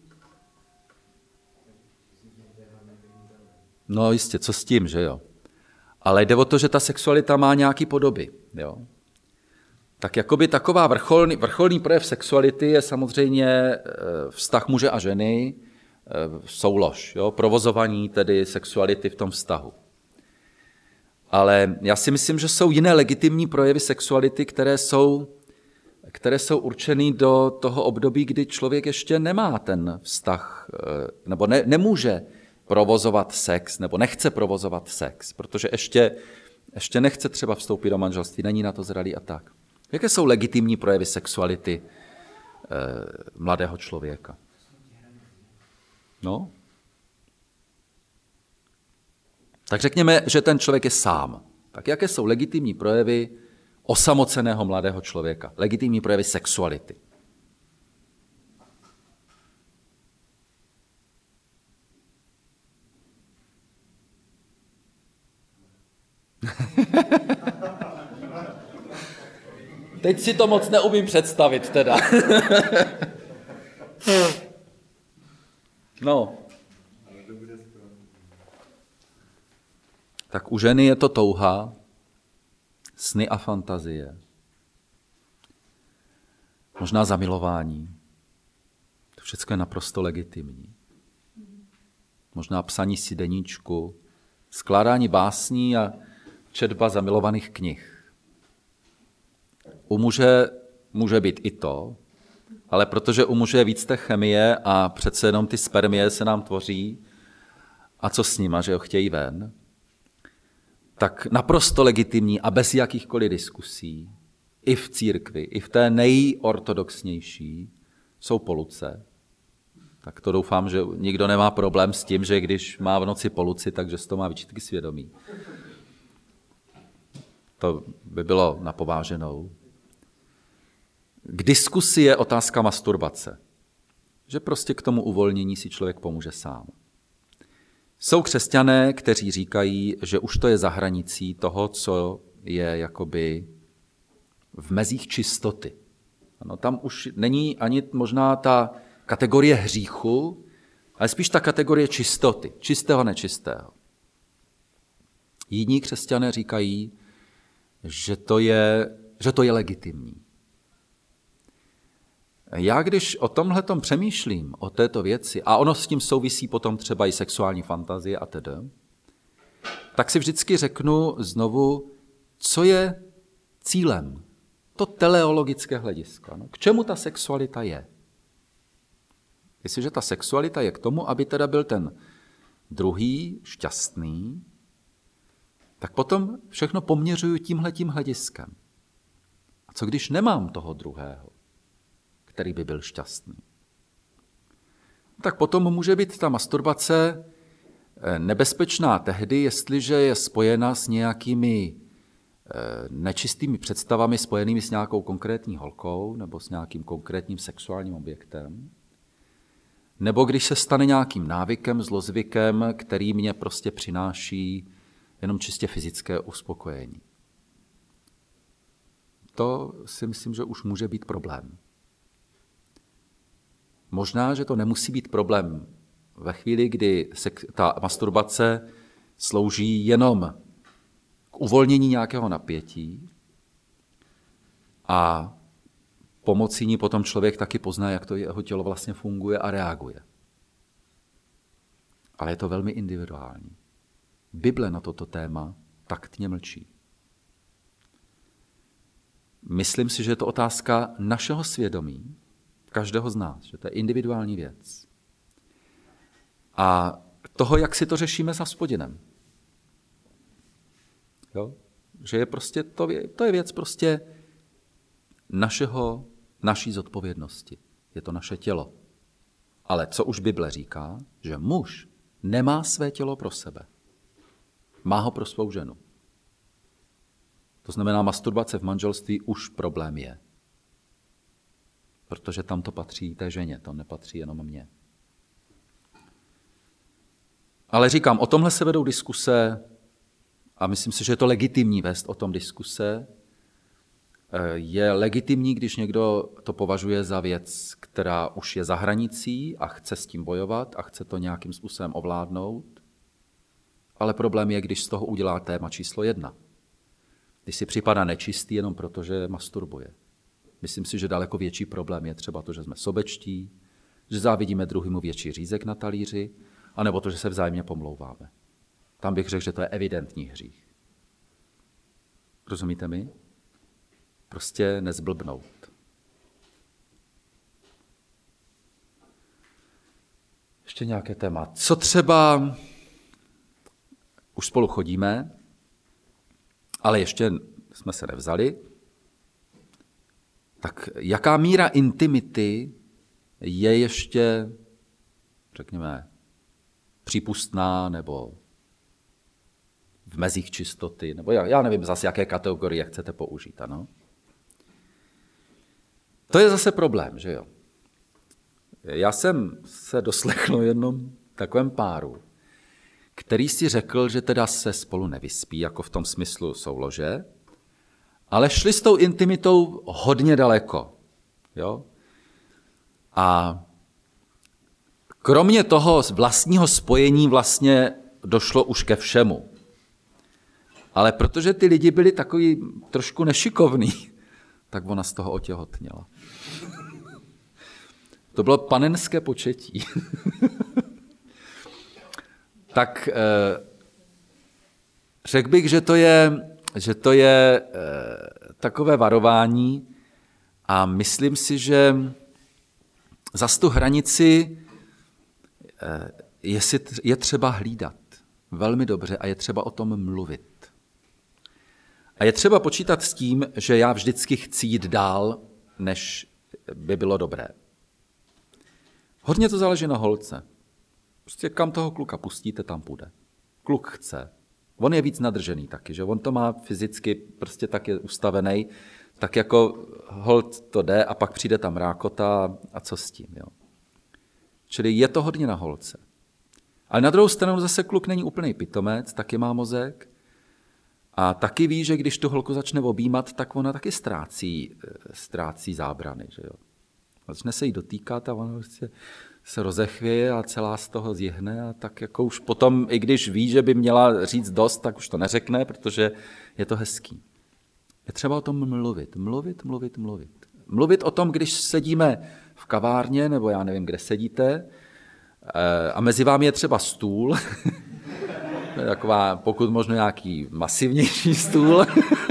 No jistě, co s tím, že jo. Ale jde o to, že ta sexualita má nějaký podoby, jo. Tak jakoby taková vrcholný, vrcholný projev sexuality je samozřejmě vztah muže a ženy, soulož, jo? Provozování tedy sexuality v tom vztahu. Ale já si myslím, že jsou jiné legitimní projevy sexuality, které jsou, které jsou určený do toho období, kdy člověk ještě nemá ten vztah, nebo ne, nemůže provozovat sex, nebo nechce provozovat sex, protože ještě, ještě nechce třeba vstoupit do manželství, není na to zralý a tak. Jaké jsou legitimní projevy sexuality eh, mladého člověka? No? Tak řekněme, že ten člověk je sám. Tak jaké jsou legitimní projevy osamoceného mladého člověka? Legitimní projevy sexuality. Teď si to moc neumím představit teda. No. Tak u ženy je to touha, sny a fantazie. Možná zamilování. To všechno je naprosto legitimní. Možná psaní si deníčku, skládání básní a četba zamilovaných knih. U muže může být i to, ale protože u muže je víc té chemie a přece jenom ty spermie se nám tvoří a co s nima, že ho chtějí ven, tak naprosto legitimní a bez jakýchkoliv diskusí, i v církvi, i v té nejortodoxnější, jsou poluce. Tak to doufám, že nikdo nemá problém s tím, že když má v noci poluci, takže to má výčitky svědomí. To by bylo napováženou. K diskusi je otázka masturbace. Že prostě k tomu uvolnění si člověk pomůže sám. Jsou křesťané, kteří říkají, že už to je za hranicí toho, co je jakoby v mezích čistoty. Ano, tam už není ani možná ta kategorie hříchu, ale spíš ta kategorie čistoty, čistého a nečistého. Jiní křesťané říkají, že to je, že to je legitimní. Já když o tomhletom přemýšlím, o této věci, a ono s tím souvisí potom třeba i sexuální fantazie a tedy, tak si vždycky řeknu znovu, co je cílem. To teleologické hledisko. No, k čemu ta sexualita je? Jestliže ta sexualita je k tomu, aby teda byl ten druhý šťastný, tak potom všechno poměřuju tímhletím hlediskem. A co když nemám toho druhého, který by byl šťastný? tak potom může být ta masturbace nebezpečná tehdy, jestliže je spojena s nějakými nečistými představami spojenými s nějakou konkrétní holkou nebo s nějakým konkrétním sexuálním objektem, nebo když se stane nějakým návykem, zlozvykem, který mě prostě přináší jenom čistě fyzické uspokojení. To si myslím, že už může být problém. Možná, že to nemusí být problém ve chvíli, kdy se ta masturbace slouží jenom k uvolnění nějakého napětí a pomocí ní potom člověk taky pozná, jak to jeho tělo vlastně funguje a reaguje. Ale je to velmi individuální. Bible na toto téma taktně mlčí. Myslím si, že je to otázka našeho svědomí, každého z nás, že to je individuální věc. A toho, jak si to řešíme s Hospodinem. Jo? Že je prostě, to, je, to je věc prostě našeho, naší zodpovědnosti. Je to naše tělo. Ale co už Bible říká, že muž nemá své tělo pro sebe. Má ho pro svou ženu. To znamená, masturbace v manželství už problém je. Protože tam to patří té ženě, to nepatří jenom mně. Ale říkám, o tomhle se vedou diskuse a myslím si, že je to legitimní vést o tom diskuse. Je legitimní, když někdo to považuje za věc, která už je za hranicí a chce s tím bojovat a chce to nějakým způsobem ovládnout. Ale problém je, když z toho udělá téma číslo jedna. Když si připadá nečistý jenom proto, že masturbuje. Myslím si, že daleko větší problém je třeba to, že jsme sobečtí, že závidíme druhému větší řízek na talíři, anebo to, že se vzájemně pomlouváme. Tam bych řekl, že to je evidentní hřích. Rozumíte mi? Prostě nezblbnout. Ještě nějaké téma. Co třeba, už spolu chodíme, ale ještě jsme se nevzali, tak jaká míra intimity je ještě, řekněme, přípustná nebo v mezích čistoty, nebo já, já nevím zase, jaké kategorie chcete použít, ano? To je zase problém, že jo? Já jsem se doslechl o jednom takovém páru, který si řekl, že teda se spolu nevyspí, jako v tom smyslu soulože, ale šli s tou intimitou hodně daleko. Jo? A kromě toho vlastního spojení vlastně došlo už ke všemu. Ale protože ty lidi byli takový trošku nešikovní, tak ona z toho otěhotněla. To bylo panenské početí. Tak eh, řekl bych, že to je, že to je eh, takové varování a myslím si, že zas tu hranici eh, je, si, je třeba hlídat velmi dobře a je třeba o tom mluvit. A je třeba počítat s tím, že já vždycky chci jít dál, než by bylo dobré. Hodně to záleží na holce. Prostě kam toho kluka pustíte, tam půjde. Kluk chce. On je víc nadržený taky, že on to má fyzicky, prostě tak je ustavený, tak jako holt to jde a pak přijde tam rákota a co s tím. Jo? Čili je to hodně na holce. Ale na druhou stranu zase kluk není úplný pitomec, taky má mozek a taky ví, že když tu holku začne objímat, tak ona taky ztrácí, ztrácí zábrany. Že jo? Začne se jí dotýkat a ona prostě se rozechvěje a celá z toho zjehne a tak jako už potom, i když ví, že by měla říct dost, tak už to neřekne, protože je to hezký. Je třeba o tom mluvit, mluvit, mluvit, mluvit. Mluvit o tom, když sedíme v kavárně, nebo já nevím, kde sedíte, a mezi vámi je třeba stůl, taková, pokud možno nějaký masivnější stůl,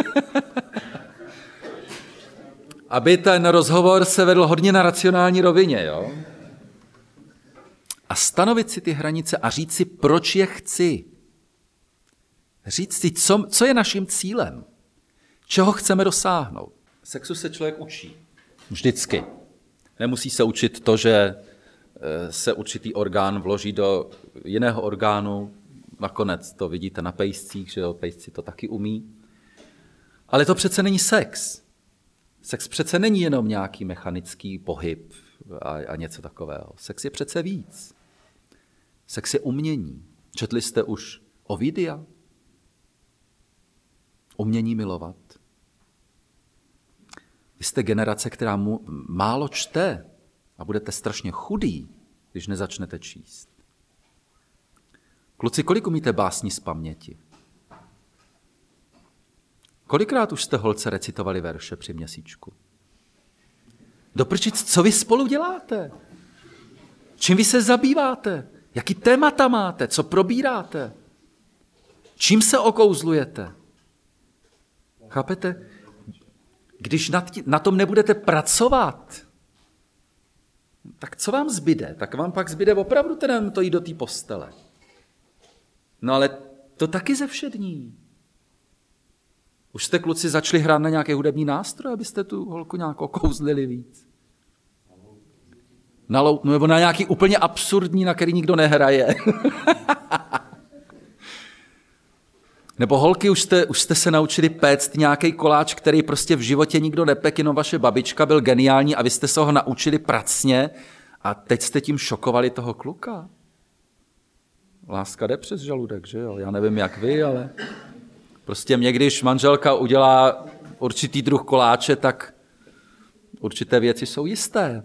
aby ten rozhovor se vedl hodně na racionální rovině, jo? A stanovit si ty hranice a říct si, proč je chci. Říct si, co, co je naším cílem. Čeho chceme dosáhnout. Sexu se člověk učí. Vždycky. Nemusí se učit to, že se určitý orgán vloží do jiného orgánu, nakonec to vidíte na pejscích, že jo, pejsci to taky umí. Ale to přece není sex. Sex přece není jenom nějaký mechanický pohyb a, a něco takového. Sex je přece víc. Sex je umění. Četli jste už Ovidia? Umění milovat. Vy jste generace, která mu málo čte a budete strašně chudý, když nezačnete číst. Kluci, kolik umíte básní z paměti? Kolikrát už jste holce recitovali verše při měsíčku? Doprčic, co vy spolu děláte? Čím vy se zabýváte? Jaký témata máte? Co probíráte? Čím se okouzlujete? Chápete? Když na tom nebudete pracovat, tak co vám zbyde? Tak vám pak zbyde opravdu teda to jít do té postele. No ale to taky ze všední. Už jste, kluci, začali hrát na nějaké hudební nástroje, abyste tu holku nějak okouzlili víc? Na loutnu, nebo na nějaký úplně absurdní, na který nikdo nehraje. Nebo holky, už jste, už jste se naučili péct nějaký koláč, který prostě v životě nikdo nepek, jenom vaše babička, byl geniální a vy jste se ho naučili pracně a teď jste tím šokovali toho kluka. Láska jde přes žaludek, že jo? Já nevím, jak vy, ale prostě mě, když manželka udělá určitý druh koláče, tak určité věci jsou jisté.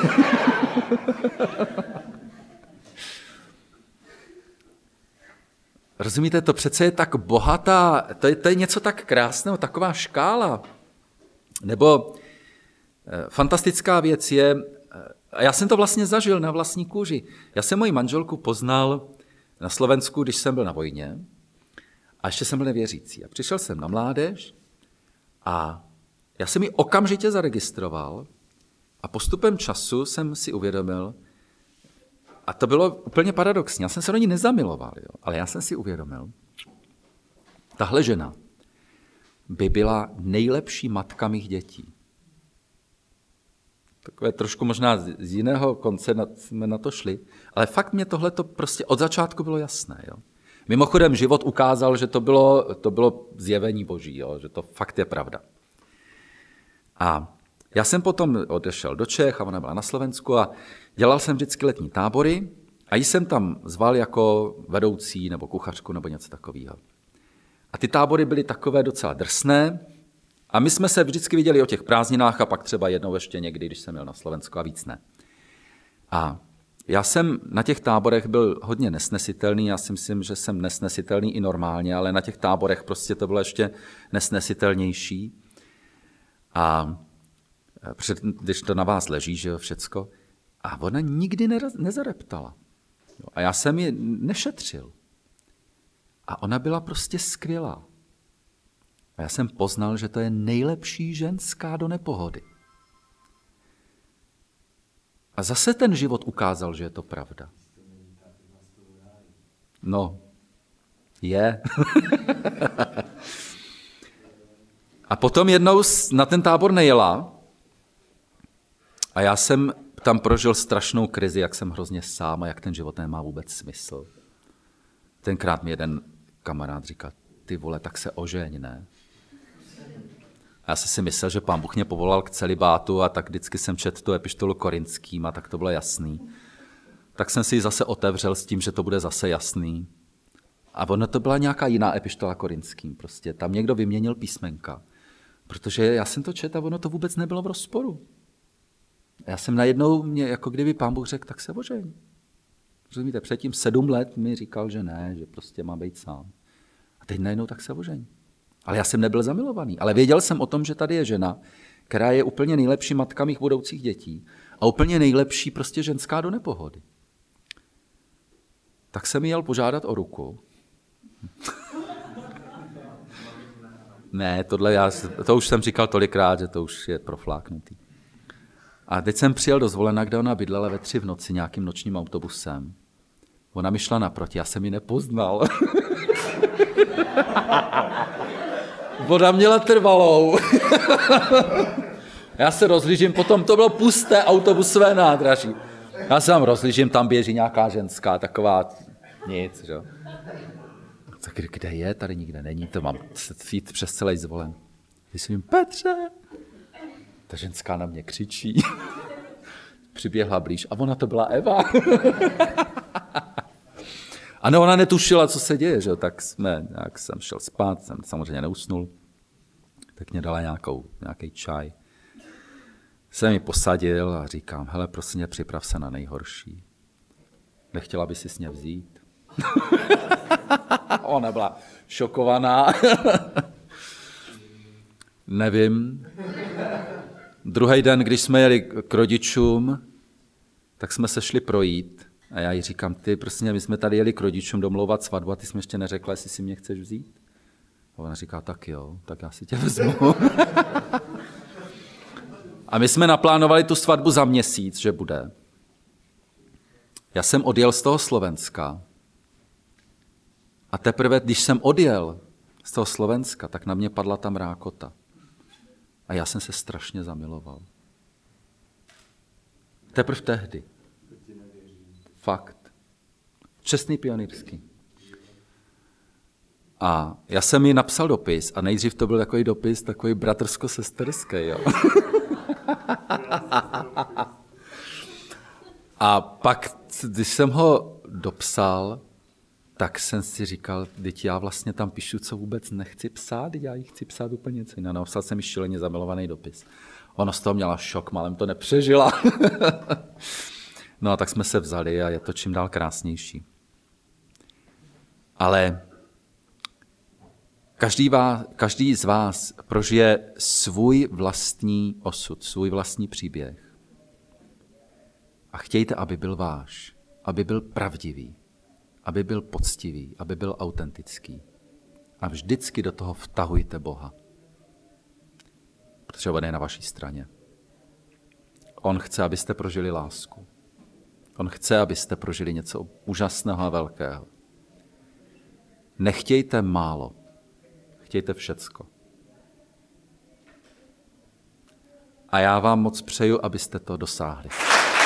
Rozumíte, to přece je tak bohatá, to je, to je něco tak krásného, taková škála. Nebo eh, fantastická věc je, a já jsem to vlastně zažil na vlastní kůži. Já jsem moji manželku poznal na Slovensku, když jsem byl na vojně a ještě jsem byl nevěřící. A přišel jsem na mládež a já jsem ji okamžitě zaregistroval a postupem času jsem si uvědomil, a to bylo úplně paradoxní, já jsem se do ní nezamiloval, jo, ale já jsem si uvědomil, tahle žena by byla nejlepší matka mých dětí. Takové trošku možná z jiného konce jsme na to šli, ale fakt mě tohle to prostě od začátku bylo jasné. Jo. Mimochodem život ukázal, že to bylo, to bylo zjevení Boží, jo, že to fakt je pravda. A já jsem potom odešel do Čech a ona byla na Slovensku a dělal jsem vždycky letní tábory a ji jsem tam zval jako vedoucí nebo kuchařku nebo něco takového. A ty tábory byly takové docela drsné a my jsme se vždycky viděli o těch prázdninách a pak třeba jednou ještě někdy, když jsem jel na Slovensko a víc ne. A já jsem na těch táborech byl hodně nesnesitelný, já si myslím, že jsem nesnesitelný i normálně, ale na těch táborech prostě to bylo ještě nesnesitelnější. A před, když to na vás leží, že jo, všecko. A ona nikdy nezareptala. A já jsem ji nešetřil. A ona byla prostě skvělá. A já jsem poznal, že to je nejlepší ženská do nepohody. A zase ten život ukázal, že je to pravda. No, je. A potom jednou na ten tábor nejela a já jsem tam prožil strašnou krizi, jak jsem hrozně sám a jak ten život nemá vůbec smysl. Tenkrát mi jeden kamarád říkal, ty vole, tak se ožeň, ne? A já jsem si myslel, že Pán Bůh mě povolal k celibátu a tak vždycky jsem četl tu epištolu Korinským a tak to bylo jasný. Tak jsem si ji zase otevřel s tím, že to bude zase jasný. A ono to byla nějaká jiná epištola Korinským. Prostě tam někdo vyměnil písmenka. Protože já jsem to četl a ono to vůbec nebylo v rozporu. A já jsem najednou, mě, jako kdyby Pán Bůh řekl, tak se ožeň. Rozumíte, předtím sedm let mi říkal, že ne, že prostě má být sám. A teď najednou tak se ožeň. Ale já jsem nebyl zamilovaný. Ale věděl jsem o tom, že tady je žena, která je úplně nejlepší matka mých budoucích dětí a úplně nejlepší prostě ženská do nepohody. Tak jsem ji jel požádat o ruku. Ne, tohle já, to už jsem říkal tolikrát, že to už je profláknutý. A teď jsem přijel do Zvolena, kde ona bydlela ve tři v noci nějakým nočním autobusem. Ona mi šla naproti, já jsem ji nepoznal. Voda měla trvalou. Já se rozhlížím, potom to bylo pusté autobusové nádraží. Já se tam rozlížím, tam běží nějaká ženská, taková nic, že? Tak kde je? Tady nikde není, to mám jít přes celý Zvolen. Myslím, Petře! Ta ženská na mě křičí. Přiběhla blíž a ona to byla Eva. Ano, ona netušila, co se děje, že? Tak jsme, jak jsem šel spát, jsem samozřejmě neusnul, tak mě dala nějakou, nějaký čaj. Jsem ji posadil a říkám, hele, prosím tě, připrav se na nejhorší. Nechtěla by si s ně vzít? Ona byla šokovaná. Nevím. Druhý den, když jsme jeli k rodičům, tak jsme se šli projít. A já jí říkám, ty, prostě my jsme tady jeli k rodičům domlouvat svatbu a ty jsi mi ještě neřekla, jestli si mě chceš vzít. A ona říká, tak jo, tak já si tě vezmu. A my jsme naplánovali tu svatbu za měsíc, že bude. Já jsem odjel z toho Slovenska a teprve, když jsem odjel z toho Slovenska, tak na mě padla ta mrákota. A já jsem se strašně zamiloval. Teprve tehdy. Fakt. Čestný pionýrský. A já jsem jí napsal dopis a nejdřív to byl takový dopis, takový bratrsko-sesterský. Jo. A pak, když jsem ho dopsal, tak jsem si říkal, teď já vlastně tam píšu, co vůbec nechci psát, já jí chci psát úplně něco jiného. Napsal jsem jí šíleně zamilovaný dopis. Ona z toho měla šok, málem to nepřežila. No a tak jsme se vzali a je to čím dál krásnější. Ale každý, vás, každý z vás prožije svůj vlastní osud, svůj vlastní příběh. A chtějte, aby byl váš, aby byl pravdivý, aby byl poctivý, aby byl autentický. A vždycky do toho vtahujte Boha. Protože on je na vaší straně. On chce, abyste prožili lásku. On chce, abyste prožili něco úžasného a velkého. Nechtějte málo, chtějte všecko. A já vám moc přeju, abyste to dosáhli.